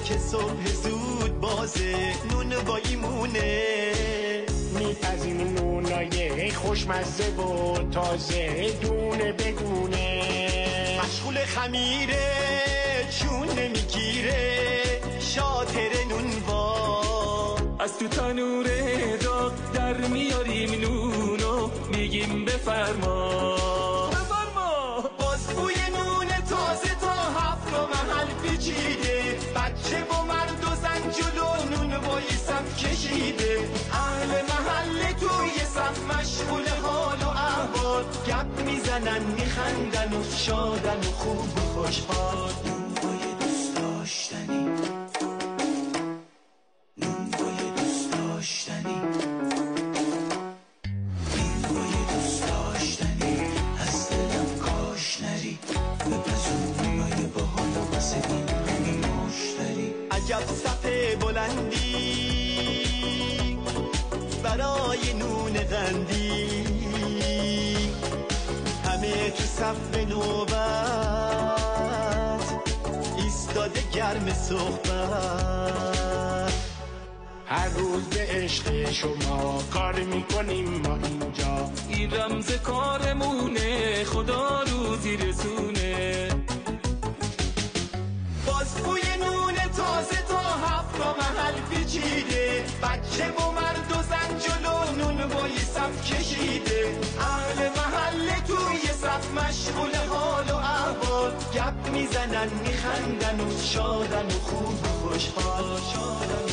که صبح زود بازه نون با ایمونه میپزیم نونای خوشمزه و تازه دونه بدونه مشغول خمیره چون نمیگیره شاطر نونوا از تو تنور داغ در میاریم نونو میگیم بفرما باز بوی نون تازه تا هفت محل پیچیده بچه با مرد و زن جلو نون بای صف کشیده اهل محله توی صف مشغول حال و احوال گپ میزنن میخندن و شادن و خوب و خوشحال نون بای دوست داشتنی نون بای دوست داشتنی نون بای دوست داشتنی از دلم کاش نری بپزون نونای باحال و واسه این همه مشتری عجب صف بلندی برای نون قندی همه تو صف نوبت ایستاده گرم صحبت هر روز به عشق شما کار میکنیم ما اینجا این رمز کارمونه خدا روزی رسونه باز بوی نون تازه تا هفت محل پیچیده بچه و مرد و زن جلو نون بای صف کشیده اهل محله توی صف مشغول حال و احوال گپ میزنن میخندن و شادن و خوب و خوشحال